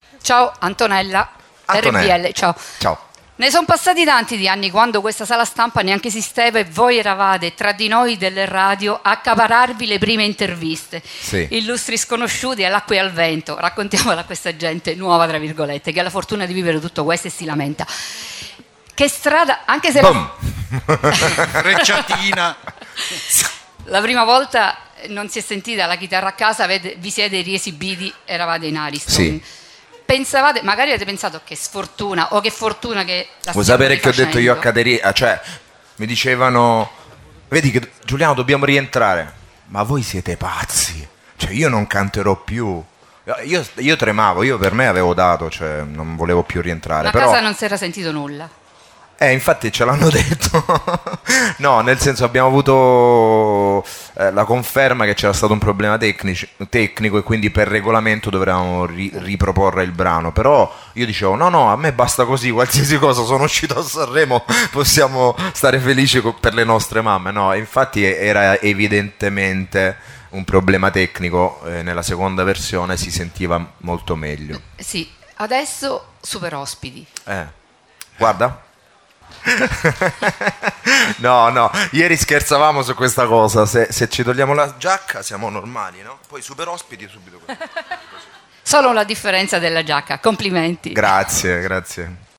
Ciao Antonella, RPL, ciao. Ciao. Ne sono passati tanti di anni quando questa sala stampa neanche esisteva e voi eravate tra di noi delle radio a accapararvi le prime interviste. Sì. Illustri sconosciuti all'acqua e al vento. Raccontiamola a questa gente nuova, tra virgolette, che ha la fortuna di vivere tutto questo e si lamenta. Che strada, anche se Frecciatina. la prima volta non si è sentita la chitarra a casa, vi siete riesibiti, eravate in Ariston. Sì. Pensavate, magari avete pensato che sfortuna o che fortuna che la Vuoi stiamo sapere che ho detto io a rifacendo. Caterina? Cioè, mi dicevano, vedi che Giuliano dobbiamo rientrare. Ma voi siete pazzi. Cioè, io non canterò più. Io tremavo, io per me avevo dato, cioè non volevo più rientrare. Ma a però casa non si era sentito nulla. infatti ce l'hanno detto. No, nel senso abbiamo avuto la conferma che c'era stato un problema tecnico e quindi per regolamento dovevamo riproporre il brano. Però io dicevo no, a me basta così, qualsiasi cosa, sono uscito a Sanremo, possiamo stare felici per le nostre mamme. No, infatti era evidentemente un problema tecnico, nella seconda versione si sentiva molto meglio. Sì, adesso super ospiti. Guarda. No, ieri scherzavamo su questa cosa, se ci togliamo la giacca siamo normali, no? Poi super ospiti subito così. Solo la differenza della giacca, complimenti. Grazie.